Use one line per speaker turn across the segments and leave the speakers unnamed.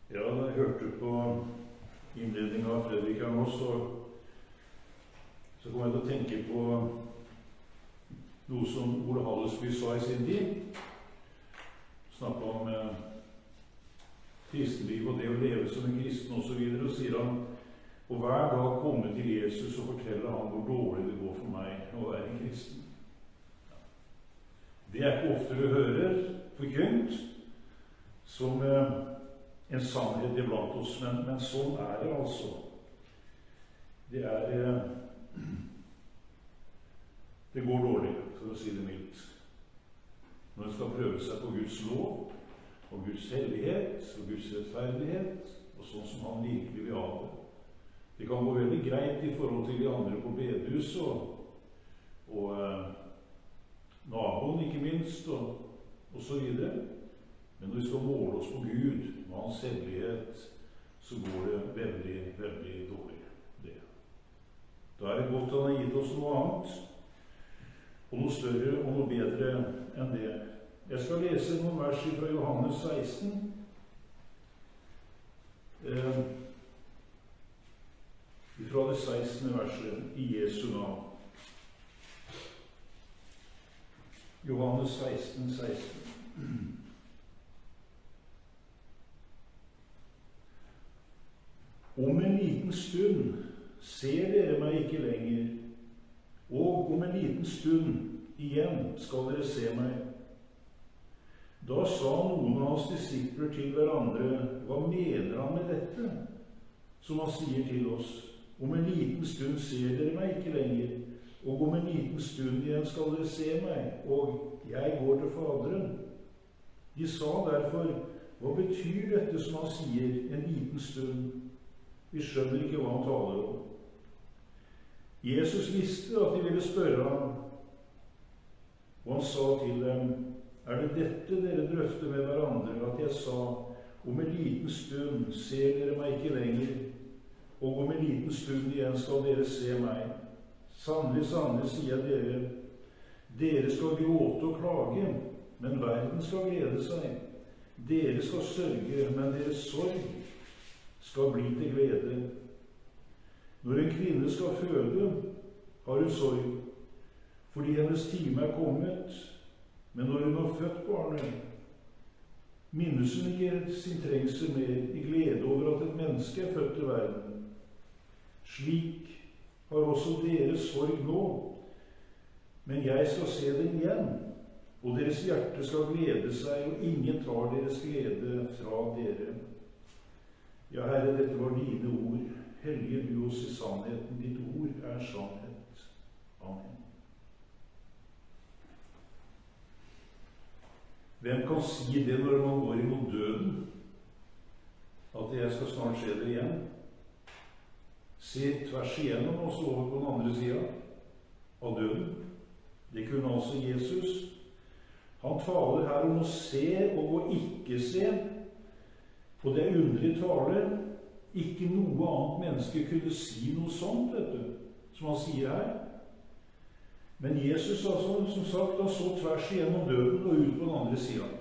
Ja, da jeg hørte på innledningen av Fredrik her nå, så kom jeg til å tenke på noe som Ole Hallesby sa i sin tid. Snakket om kristenliv og det å leve som en kristen og så videre, og sier han, og hver dag komme til Jesus og fortelle han hvor dårlig det går for meg å være en kristen. Det er ikke ofte du hører forkynt som en sannhet iblant oss, men sånn er det altså. Det går dårlig, for å si det mildt. Når en skal prøve seg på Guds lov, og Guds hellighet, og Guds rettferdighet, og sånn som han virkelig vil ha det. Det kan gå veldig greit i forhold til de andre på bedehus, og naboen ikke minst, og så videre. Men når vi skal måle oss på Gud, med hans hellighet, så går det veldig, veldig dårlig. Det. Da er det godt at han har gitt oss noe annet, og noe større og noe bedre enn det. Jeg skal lese noen vers fra Johannes 16. Fra det 16. verset i Jesu navn. Johannes 16, 16. Om en liten stund ser dere meg ikke lenger, og om en liten stund igjen skal dere se meg. Da sa noen av hans disipler til hverandre, hva mener han med dette, som han sier til oss? Om en liten stund ser dere meg ikke lenger, og om en liten stund igjen skal dere se meg, og jeg går til Faderen. De sa derfor, hva betyr dette som han sier, en liten stund? Vi skjønner ikke hva han taler om. Jesus visste at de ville spørre ham, og han sa til dem, er det dette dere drøfter med hverandre, at jeg sa, om en liten stund ser dere meg ikke lenger, og om en liten stund igjen skal dere se meg. Sannelig, sannelig, sier jeg dere, dere skal gråte og klage, men verden skal glede seg. Dere skal sørge, men deres sorg skal bli til glede. Når en kvinne skal føde, har hun sorg, fordi hennes time er kommet. Men når hun har født barnet, minnes hun ikke sin trengsel mer i glede over at et menneske er født til verden. Slik har også deres sorg nå, men jeg skal se den igjen, og deres hjerte skal glede seg, og ingen tar deres glede fra dere. Ja, Herre, dette var dine ord. Hellige du oss i sannheten. Ditt ord er sannhet. Amen. Hvem kan si det når man går imot døden? At jeg skal snart se det igjen? Se tvers igjennom og så over på den andre siden av døden. Det kunne altså Jesus. Han taler her om å se og å ikke se. Og det er underlig tale. Ikke noe annet menneske kunne si noe sånt, vet du, som han sier her. Men Jesus, altså, som sagt, han så tvers igjennom døden og ut på den andre siden.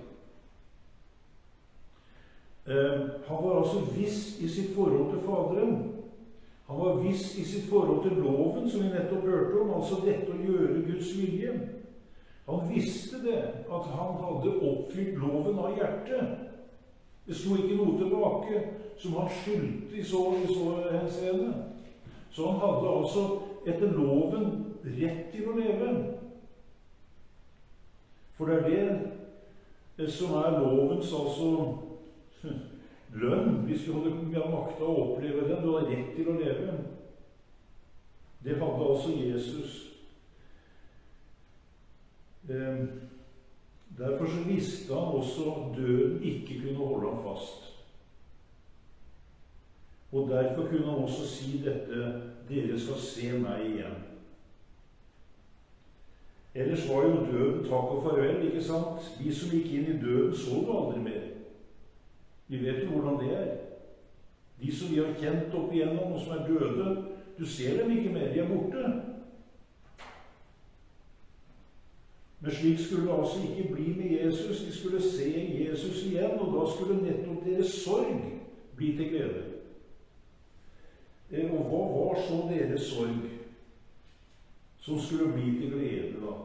Han var altså viss i sitt forhold til Faderen. Han var viss i sitt forhold til loven, som vi nettopp hørte om, altså dette å gjøre Guds vilje. Han visste det, at han hadde oppfylt loven av hjertet. Det sto ikke noe tilbake som han skyldte i så henseende. Så han hadde altså etter loven rett til å leve. For det er det som er lovens altså lønn, hvis du hadde makta å oppleve den. Du hadde rett til å leve. Det hadde altså Jesus. Derfor så visste han også at døden ikke kunne holde ham fast. Og derfor kunne han også si dette, dere skal se meg igjen. Ellers var jo døden takk og farvel, ikke sant? De som gikk inn i døden så du aldri mer. Vi vet jo hvordan det er. De som vi har kjent opp igjennom, og som er døde, du ser dem ikke mer, de er borte. Men slik skulle det altså ikke bli med Jesus. De skulle se Jesus igjen, og da skulle nettopp deres sorg bli til glede. Og hva var så deres sorg som skulle bli til glede da?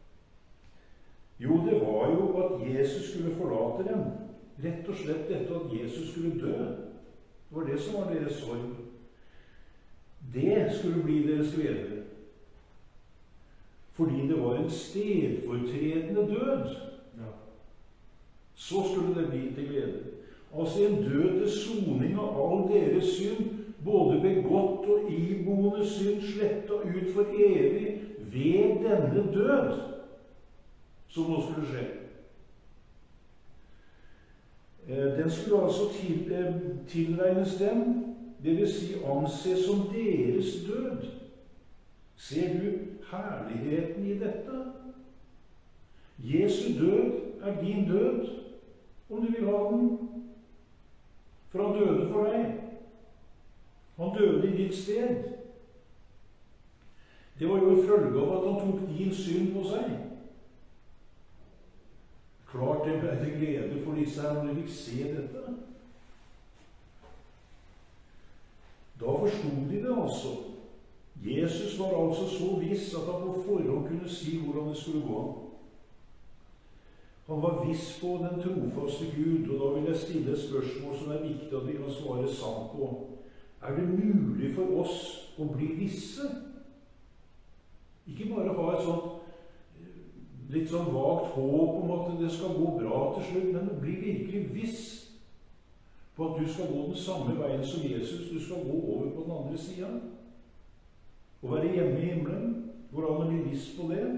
Jo, det var jo at Jesus skulle forlate dem. Rett og slett dette at Jesus skulle dø. Det var det som var deres sorg. Det skulle bli deres glede. Fordi det var en stedfortredende død. Ja. Så skulle det bli til glede. Altså en død til soning av all deres synd, både begått og iboende synd, slettet ut for evig ved denne død, som nå skulle skje. Den skulle altså tilregnes dem, det vil si anses som deres død. Ser du herligheten i dette? Jesu død er din død, om du vil ha den. For han døde for deg. Han døde i ditt sted. Det var jo en følge av at han tok din synd på seg. Klart det ble til glede for disse her når de fikk se dette. Da forstod de det altså. Jesus var altså så viss at han på forhånd kunne si hvordan det skulle gå. Han var viss på den trofaste Gud, og da vil jeg stille et spørsmål som er viktig at vi kan svare sant på. Er det mulig for oss å bli visse? Ikke bare ha et sånt litt sånn vagt håp om at det skal gå bra til slutt, men å bli virkelig viss på at du skal gå den samme veien som Jesus. Du skal gå over på den andre siden og være hjemme i himmelen. Går an å bli viss på det?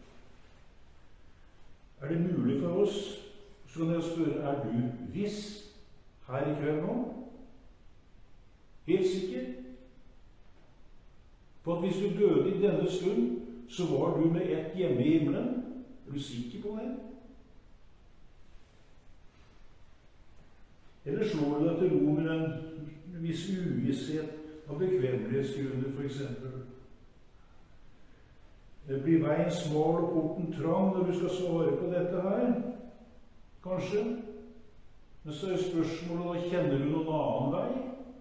Er det mulig for oss? Så kan jeg spørre, er du viss her i kveld nå? Helt sikker på at hvis du døde i denne stund, så var du med ett hjemme i himmelen? Er du sikker på det? Eller slår du deg til ro med en viss uvisshet av bekvemmelighetsgrunner, for eksempel? Blir veien smal og porten trang når du skal svare på dette her? Kanskje? Men så er spørsmålet, da kjenner du noen annen vei?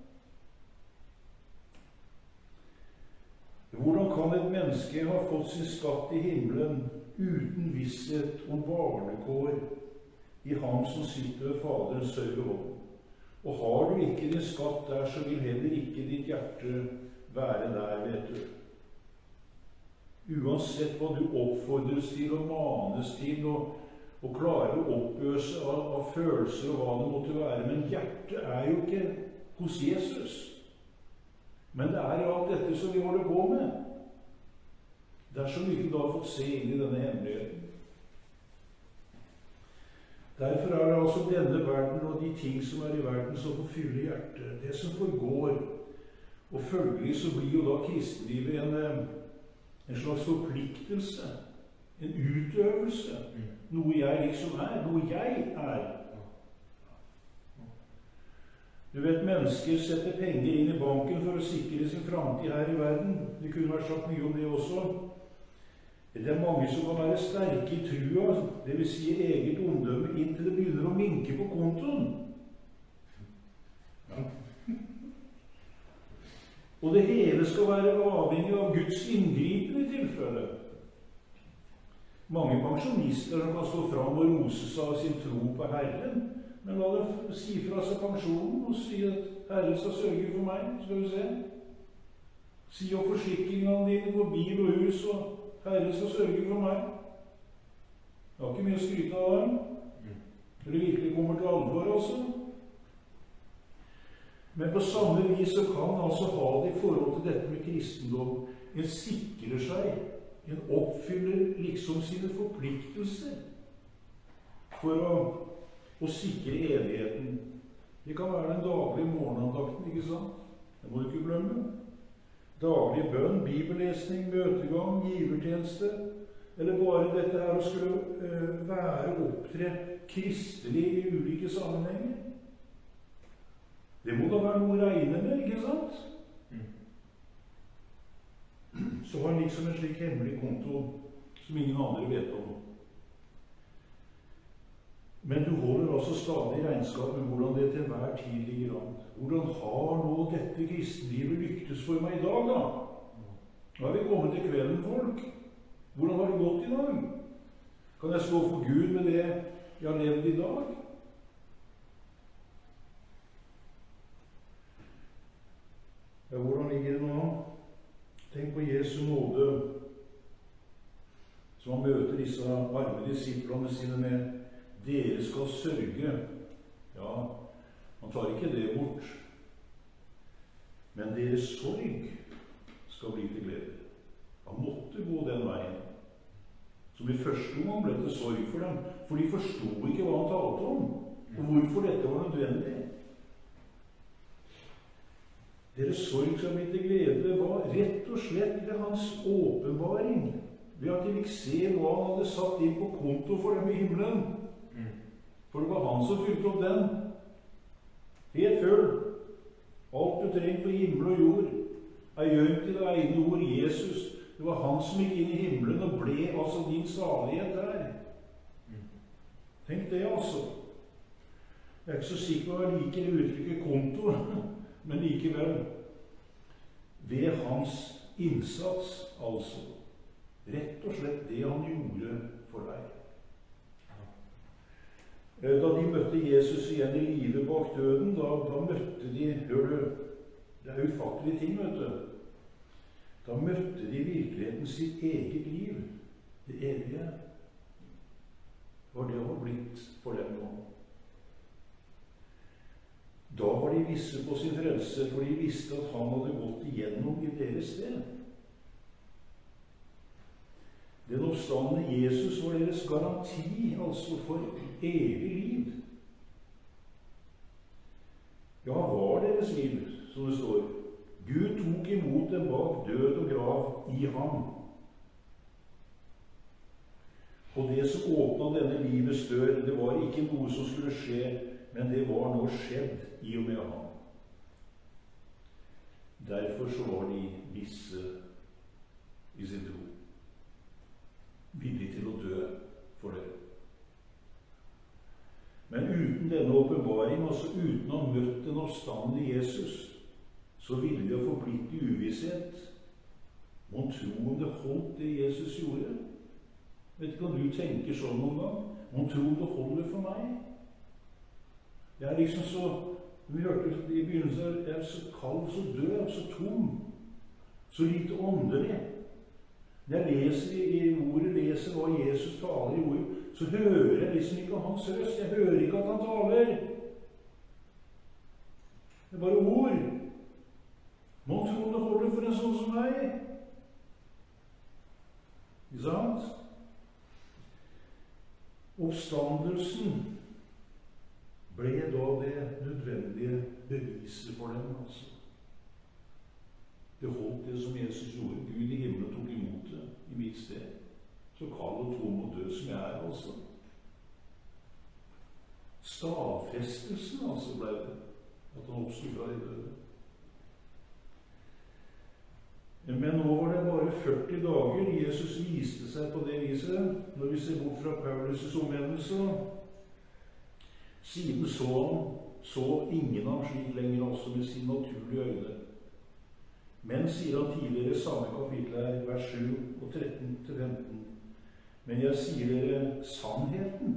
Hvordan kan et menneske ha fått sin skatt i himmelen uten visshet om barnekår i ham som sitter ved Faderens høyre hånd? Og har du ikke din skatt der, så vil heller ikke ditt hjerte være der, vet du. Uansett hva du oppfordres til og manes til og klarer å oppøse av følelser og hva det måtte være, men hjertet er jo ikke hos Jesus. Men det er jo alt dette som vi holder på med. Dersom vi ikke da har fått se inn i denne hemmeligheten. Derfor er det altså denne verden og de ting som er i verden som får fylle hjertet. Det som forgår. Og følgelig så blir jo da kristenlivet en slags forpliktelse, en utøvelse, noe jeg liksom er, noe jeg er. Du vet, mennesker setter penger inn i banken for å sikre sin framtid her i verden. Det kunne vært sagt mye om det også. Det er mange som kan være sterke i trua, det vil si eget omdømme, inntil det begynner å minke på kontoen. Ja. Og det hele skal være avhengig av Guds inngripen i tilfelle. Mange pensjonister som kan stå fram og rose seg av sin tro på Herren, men la dem si fra seg pensjonen og si at Herren skal sørge for meg, skal du se. Si opp forsikringene dine for bil og hus, og Herren skal sørge for meg. Det har ikke mye å skryte av dem. Når det virkelig kommer til alvor, altså. Men på samme vis så kan han altså ha det i forhold til dette med kristendom. En sikrer seg, en oppfyller liksom sine forpliktelser for å sikre evigheten. Det kan være den daglige morgenandakten, ikke sant? Det må du ikke glemme. Daglig bønn, bibellesning, møtegang, givertjeneste, eller bare dette her å skulle være opptre kristelig i ulike sammenhenger. Det må da være noe å regne med, ikke sant? Så har han liksom en slik hemmelig konto som ingen andre vet om. Men du holder altså stadig regnskap med hvordan det til hver tid ligger an. Hvordan har nå dette kristenlivet lyktes for meg i dag, da? Nå er vi kommet til kvelden, folk. Hvordan har det gått i dag? Kan jeg stå for Gud med det jeg har levd i dag? Ja, hvordan ligger det nå? Tenk på Jesu nåde, som han møter disse arme disiplene sine med. Dere skal sørge. Ja, han tar ikke det bort. Men deres sorg skal bli til glede. Han måtte gå den veien. Som i første omgang ble det sorg for dem, for de forstod ikke hva han talte om, og hvorfor dette var nødvendig. Deres sorg skal bli til glede var rett og slett ved hans åpenbaring, ved at de fikk se hva han hadde satt inn på konto for dem i himmelen. For det var han som fylte opp den. Helt full. Alt du trengte for himmel og jord er gjemt i det ene ord, Jesus. Det var han som gikk inn i himmelen og ble altså din salighet der. Tenk det, altså. Jeg er ikke så sikker på hva jeg liker i uttrykket konto, men likevel. Ved hans innsats, altså. Rett og slett det han gjorde for deg. Da de møtte Jesus igjen i livet bak døden, da møtte de, hør du, det er ufattelige ting, vet du. Da møtte de virkeligheten sitt eget liv, det evige. Hva det har blitt for dem nå. Da var de visse på sin frelse, for de visste at han hadde gått igjennom i deres sted. Den oppstandende Jesus var deres garanti, altså for evig liv. Ja, han var deres liv, som det står. Gud tok imot dem bak død og grav i ham. Og det som åpnet denne livets dør, det var ikke noe som skulle skje, men det var nå skjedd i og med ham. Derfor så var de visse i sin tro. Villig til å dø for det. Men uten denne åpenbaring, altså uten å ha møtt den oppstandende Jesus, så ville vi ha forblitt i uvisshet. Må tro om det holdt det Jesus gjorde. Vet ikke om du tenker sånn noen gang? Må tro om det holder for meg? Jeg er liksom så, vi hørte i begynnelsen, jeg er så kald, så død, så tom, så lite åndelig. Når jeg leser i ordet, leser hva Jesus taler i ordet, så hører jeg liksom ikke hans røst. Jeg hører ikke at han taler. Det er bare ord. Man tror det holder for en sånn som meg. Ikke sant? Oppstandelsen ble da det nødvendige beviset for dem, altså. Det holdt det som Jesus gjorde. Gud i himmelen tok imot det i mitt sted. Så kald og tom og død som jeg er, altså. Stadfestelsen, altså, ble det. At han oppstod fra de døde. Men nå var det bare 40 dager Jesus viste seg på det viset, når vi ser bort fra Paulus' omvendelse. Siden så ingen ham slik lenger, også med sin naturlige øyne. Men, sier han tidligere i samme kapittel her, vers 7 og 13-15, men jeg sier dere sannheten.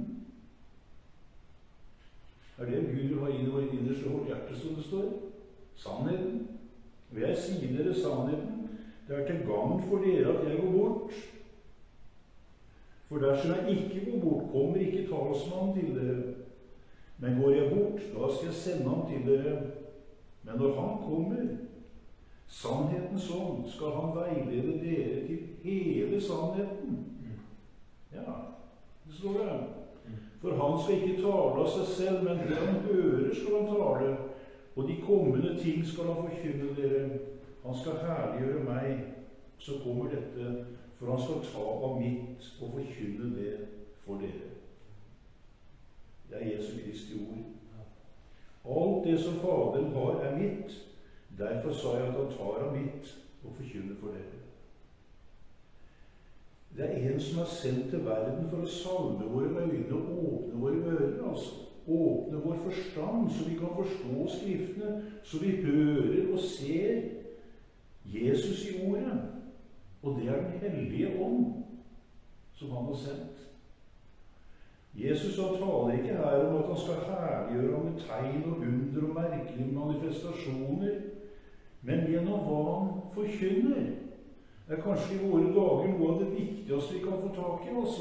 Er det Gud vil ha inn i vår innerste vårt hjerte, som det står? Sannheten. Og jeg sier dere sannheten. Det er til gagn for dere at jeg går bort. For dersom jeg ikke går bort, kommer ikke talsmannen til dere. Men går jeg bort, da skal jeg sende ham til dere. Men når han kommer, sannhetens ånd, skal han veilede dere til hele sannheten. Ja, det står det. For han skal ikke tale av seg selv, men det han hører skal han tale. Og de kommende ting skal han forkynne dere. Han skal herliggjøre meg. Så kommer dette, for han skal ta av mitt og forkynne det for dere. Det er Jesu Kristi ord. Alt det som Faderen har, er mitt. Derfor sa jeg at han tar av mitt og forkynner for dere. Det er en som er sendt til verden for å salve våre øyne og åpne våre ører, altså. Åpne vår forstand, så vi kan forstå Skriftene, så vi hører og ser Jesus i ordet. Og det er Den hellige ånd som han har sendt. Jesus han taler ikke her om at han skal herliggjøre ham med tegn og under og merkelige manifestasjoner, men gjennom hva han forkynner. Det er kanskje i våre dager noe av det viktigste vi kan få tak i, altså.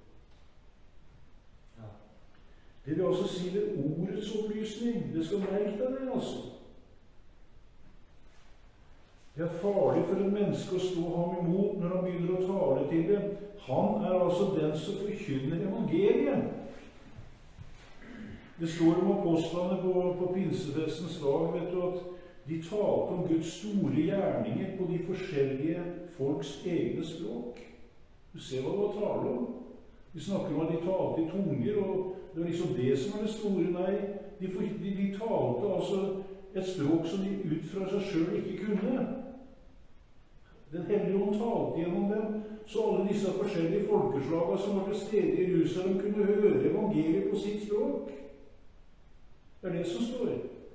Det vil altså si ved ordets opplysning. Det skal merke deg det, altså. Det er farlig for en menneske å stå ham imot når han begynner å tale til det. Han er altså den som forkynner evangeliet. Det står om apostlene på pinsefestens dag, vet du, at de talte om Guds store gjerninger på de forskjellige folks egne språk. Du ser hva det var tale om. Vi snakker om at de talte i tunger, og det var liksom det som er det store. Nei, de talte altså et språk som de ut fra seg selv ikke kunne. Den hellige ånd talte gjennom dem, så alle disse forskjellige folkeslagene som var til stede i Jerusalem, kunne høre evangeliet på sitt språk. Det er det som står.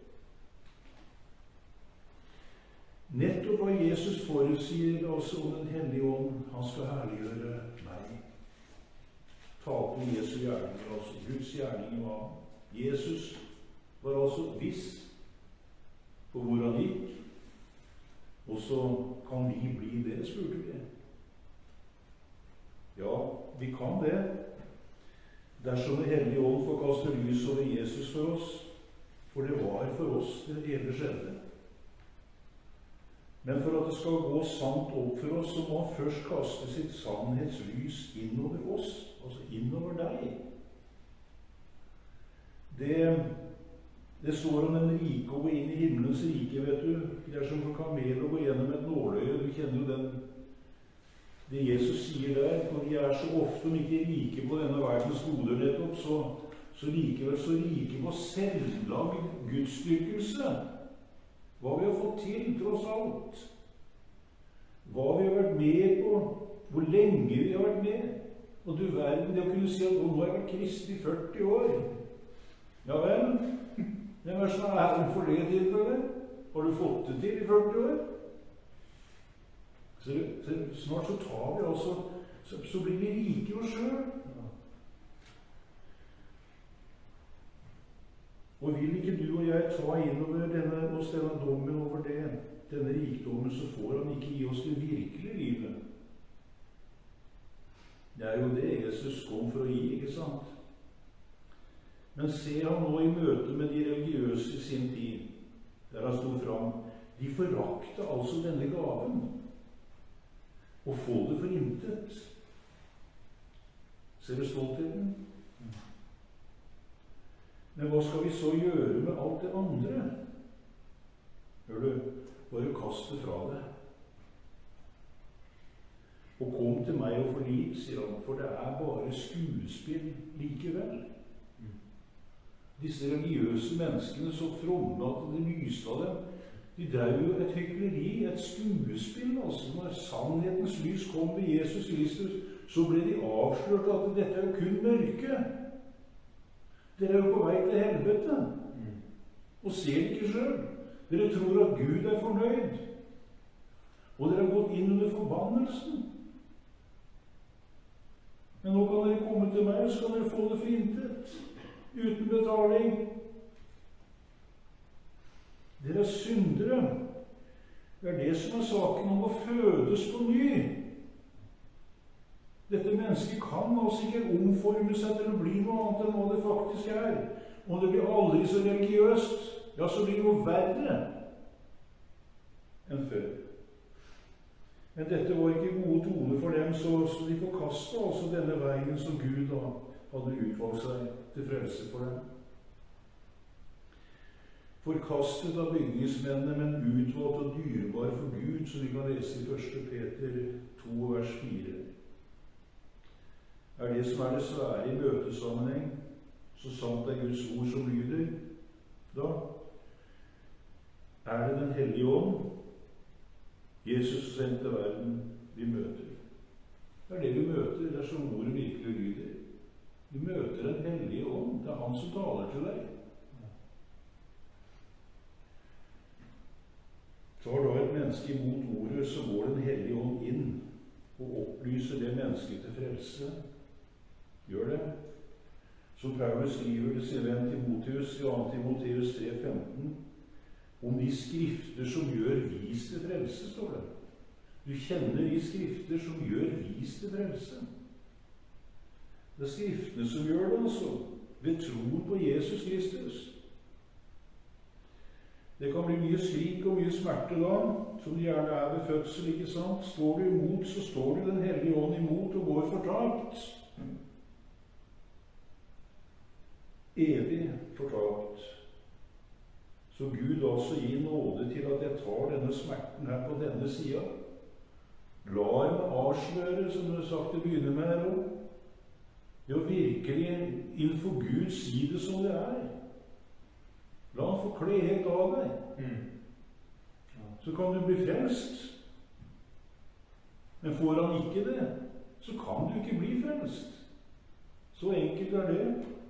Nettopp hva Jesus forutsier altså om Den hellige ånd, han skal herliggjøre meg. Talte om Jesu gjerninger, altså Guds gjerninger var han. Jesus var altså viss på hvor han gikk. Og så kan vi bli det, spurte vi. Ja, vi kan det. Dersom Den hellige ånd får kaste lys over Jesus for oss. For det var for oss det hele skjedde. Men for at det skal gå sant opp for oss, så må han først kaste sitt sannhetslys innover oss. Altså innover deg. Det står om den rike å gå inn i himmelens rike, vet du. Det er som for kamel å gå gjennom et nåløye. Du kjenner jo den. Det Jesus sier der, for vi er så ofte, om ikke rike på denne verdens goder nettopp, så likevel så rike på selvlagd gudsdyrkelse. Hva vi har fått til, tross alt. Hva vi har vært med på, hvor lenge vi har vært med. Og du verden, det å kunne si at nå har jeg vært kristen i 40 år. Ja vel, hvem er som er æren for det tilfellet? Har du fått det til i 40 år? Så snart så tar vi altså, så blir vi rike oss selv. Og vil ikke du og jeg ta innover oss denne dommen over det, denne rikdommen, så får han ikke gi oss det virkelige livet. Det er jo det Jesus kom for å gi, ikke sant? Men se han nå i møte med de religiøse i sin tid, der han stod fram. De forakte altså denne gaven, og få det for intet. Ser du stoltheten? Men hva skal vi så gjøre med alt det andre? Hør du, bare kast det fra deg. Og kom til meg og forliv, sier han, for det er bare skuespill likevel. Disse religiøse menneskene, så fromme at det lyste av dem, de drev jo et hykleri, et skuespill, altså. Når sannhetens lys kom ved Jesus Kristus, så ble de avslørt at dette er jo kun mørke. Dere er jo på vei til helvete, og ser ikke selv. Dere tror at Gud er fornøyd, og dere har gått inn under forbannelsen. Men nå kan dere komme til meg, så kan dere få det for intet, uten betaling. Dere er syndere. Det er det som er saken om å fødes på ny. Dette mennesket kan altså ikke omforme seg til å bli noe annet enn hva det faktisk er. Og det blir aldri så religiøst, ja, så blir det jo verre enn før. Men dette var ikke gode toner for dem, så de forkastet altså denne veien som Gud da hadde utvalgt seg til frelse for dem. Forkastet av bygningsmennene, men utvalgt og dyrebar for Gud, som vi kan lese i 1. Peter 2, vers 4. Er det som er det svære i møtesammenheng, så sant er Guds ord som lyder. Da er det Den hellige ånd, Jesus sendte verden, vi møter. Det er det vi møter. Det er som ordet virkelig lyder. Vi møter Den hellige ånd. Det er Han som taler til deg. Tar da et menneske imot ordet, så går Den hellige ånd inn og opplyser det mennesket til frelse. Gjør det. Som Paulus skriver til sin venn Timotheus i 2. Timotheus 3,15, om de skrifter som gjør vis til frelse, står det. Du kjenner de skrifter som gjør vis til frelse. Det er skriftene som gjør det, altså. Ved troen på Jesus Kristus. Det kan bli mye skrik og mye smerte da, som det gjerne er ved fødsel, ikke sant? Står du imot, så står du Den hellige ånd imot og går fortapt. Evig fortapt. Så Gud altså gir nåde til at jeg tar denne smerten her på denne sida. La meg avsløre, som du har sagt til å begynne med her også. Det å virkelig innenfor Gud si det som det er. La han få kle helt av deg. Så kan du bli frelst. Men får han ikke det, så kan du ikke bli frelst. Så enkelt er det.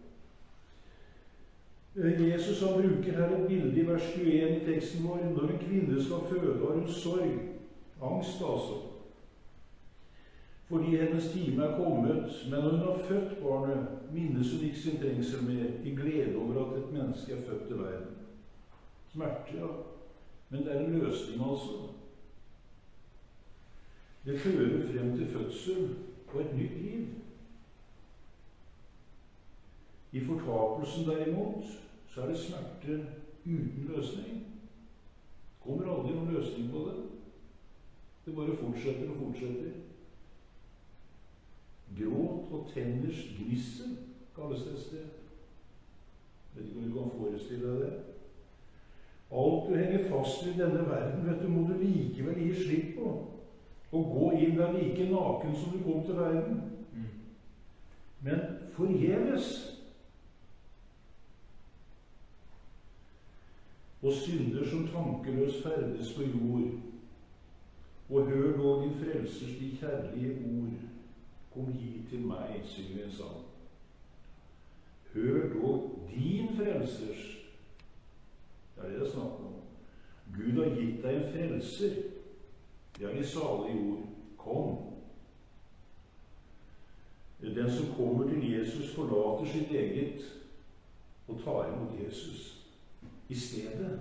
Jesus han bruker her et bilde i vers 21 i teksten vår. Når en kvinne skal føde, har hun sorg. Angst, altså. Fordi hennes time er kommet, men når hun har født barnet, minnes hun ikke sin trengsel mer, i glede over at et menneske er født til verden. Smerte, ja. Men det er en løsning, altså. Det fører frem til fødsel og et nytt liv. I fortapelsen derimot, så er det smerte uten løsning. Det kommer aldri noen løsning på det. Det bare fortsetter og fortsetter. Gråt og tenners gnissel, kalles det et sted. Vet ikke om du kan forestille deg det. Alt du henger fast i denne verden, vet du, må du likevel gi slipp på. Og gå inn der like naken som du kom til verden. Men forgjeves. Og synder som tankeløs ferdes på jord. Og hør nå din frelsers de kjærlige ord. Kom hit til meg, synger en sang. Hør dog din frelsers. Det er det det er snakk om. Gud har gitt deg en frelser. Det er de salige ord. Kom. Den som kommer til Jesus, forlater sitt eget og tar imot Jesus i stedet.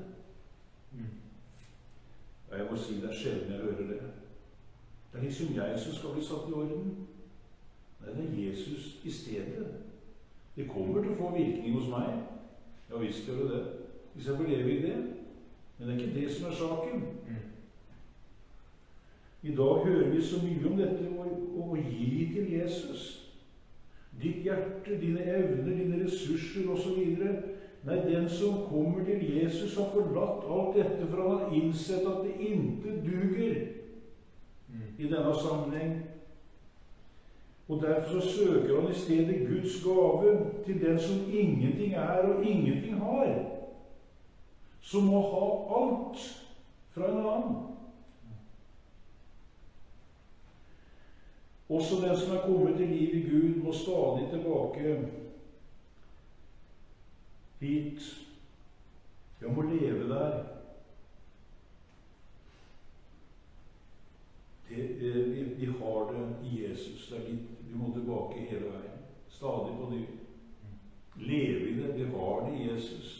Ja, jeg må si det er sjelden jeg hører det. Det er liksom jeg som skal bli satt i orden. Nei, det er Jesus i stedet. Det kommer til å få virkning hos meg. Ja, visst gjør det det. Hvis jeg får leve i det. Men det er ikke det som er saken. I dag hører vi så mye om dette å gi til Jesus. Ditt hjerte, dine evner, dine ressurser osv. Nei, den som kommer til Jesus har forlatt alt dette, for han har innsett at det intet duger i denne sammenheng. Og derfor så søker han i stedet Guds gave til den som ingenting er og ingenting har. Som må ha alt fra en annen. Også den som er kommet til liv i Gud, må stadig tilbake hit. Jeg må leve der. Vi har det i Jesus. Det er dit vi må tilbake hele veien. Stadig på ny. Leve i det. Vi har det i Jesus.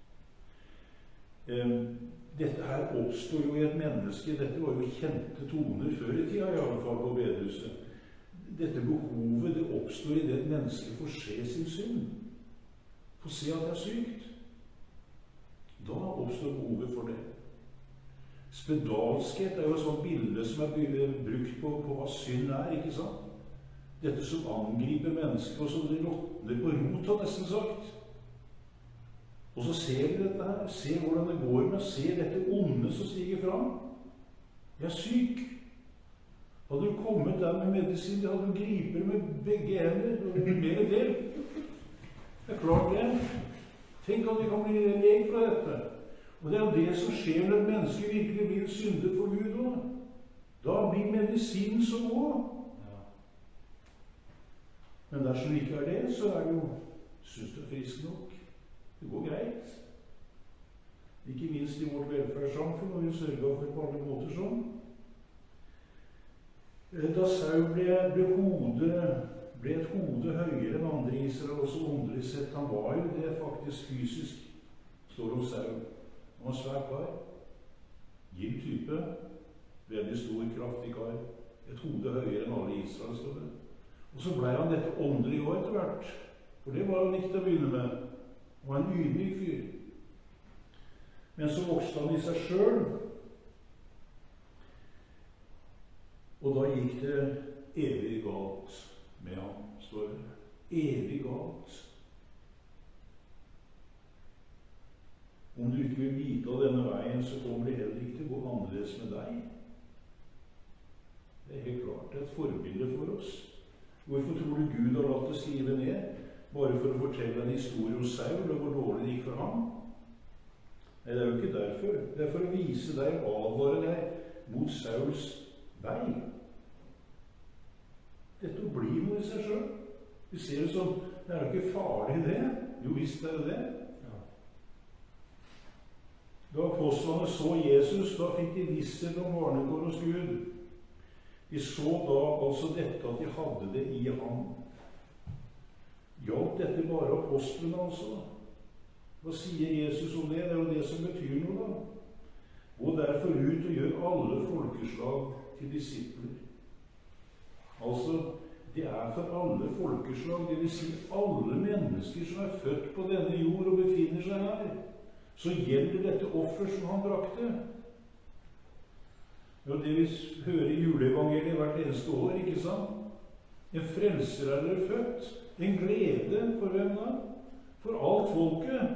Dette her oppstår jo i et menneske. Dette var jo kjente toner før i tida, i alle fall på bedehuset. Dette behovet, det oppstår i det et menneske får se sin synd. Får se at det er sykt. Da oppstår behovet for det. Spedalskhet er jo et sånt bilde som er brukt på hva synd er, ikke sant? Dette som angriper mennesket, og som det råtner på rot, har nesten sagt. Og så ser vi dette her, ser hvordan det går med, ser dette onde som stiger fram. Jeg er syk. Hadde du kommet der med medisin, det hadde du griper med begge hender, og mer enn det. Det er klart det. Tenk at vi kan bli lege fra dette. Og det er jo det som skjer når et menneske virkelig blir syndet for Gud også. Da blir medisinen så god. Men dersom det ikke er det, så er det jo, synes du er frisk nok. Det går greit. Ikke minst i vårt velferdssamfunn, og vi sørger for på alle måter sånn. Da Saul ble et hode høyere enn andre i Israel, også åndelig sett, han var jo det faktisk fysisk, står det om Saul. Han var svær kar. Gild type. Veldig stor, kraftig kar. Et hode høyere enn alle i Israel, står det. Og så ble han dette åndelig også etter hvert. For det var han ikke til å begynne med. Han var en ydmyk fyr. Men så vokste han i seg selv. Og da gikk det evig galt med ham, står det. Evig galt. Om du ikke vil vite av denne veien, så kommer det heller ikke til å gå annerledes med deg. Det er helt klart. Det er et forbilde for oss. Hvorfor tror du Gud har latt det skrive ned? Bare for å fortelle en historie hos Saul og hvor dårlig det gikk for ham? Nei, det er jo ikke derfor. Det er for å vise deg og advare deg mot Sauls vei. Dette blir noe i seg selv. Du ser det som, det er jo ikke farlig det. Jo visst er det det. Ja. Da apostlene så Jesus, da fikk de visshet om barnekår hos Gud. De så da altså dette at de hadde det i ham. Hjalp dette bare apostlene altså? Hva sier Jesus om det? Det er jo det som betyr noe da. Gå derfor ut og gjør alle folkeslag til disipler. Altså, det er for alle folkeslag, det vil si alle mennesker som er født på denne jord og befinner seg her. Så gjelder dette offer som han brakte. Ja, det vi hører i juleevangeliet hvert eneste år, ikke sant? En frelser er dere født. En glede for hvem da? For alt folket.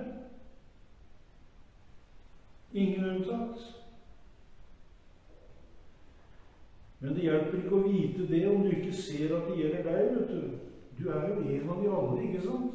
Ingen unntatt. Men det hjelper ikke å vite det om du ikke ser at det gjelder deg, vet du. Du er jo en av de alle, ikke sant?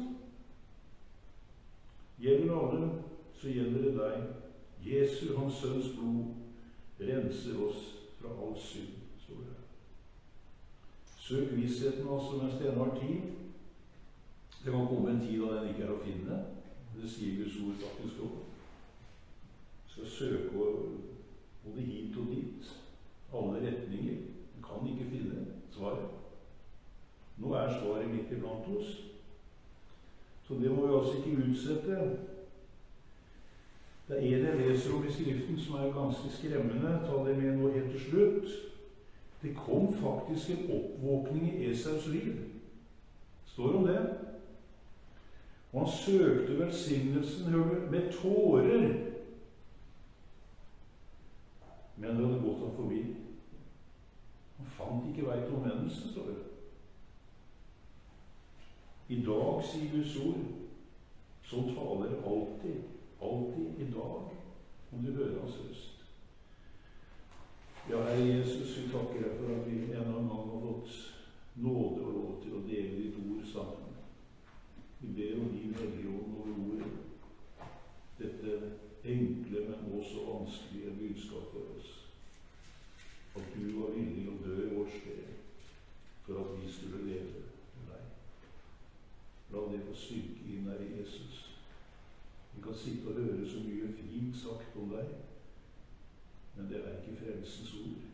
Gjelder alle, så gjelder det deg. Jesu, hans sønns blod, renser oss fra all synd, står det. Søk vissheten altså mens det ennå har tid. Det kan komme en tid da den ikke er å finne. Det sier Guds ord faktisk også. Skal søke både hit og dit. Alle retninger. Du kan ikke finne svaret. Nå er svaret midt iblant oss. Så det må vi altså ikke utsette. Det er en jeg leser om i Skriften som er ganske skremmende. Ta det med nå helt til slutt. Det kom faktisk en oppvåkning i Esaus liv. Står om det. Og han søkte velsignelsen med tårer. Men det hadde gått ham forbi. Han fant ikke vei til omvendelsen, står det. I dag, sier Guds ord, så taler det alltid i dag, om du hører hans røst. Ja, Herre Jesus, vi takker deg for at vi en og annen gang har fått nåde og lov til å dele ditt ord sammen. Vi ber om din hellige ånd over ordet. Dette enkle, men også vanskelige budskap for oss. At du var villig å dø i vårt sted for at vi skulle leve med deg. La det få synke inn her i Jesus. Vi kan sitte og høre så mye fint sagt om deg, men det er ikke frelsens ord.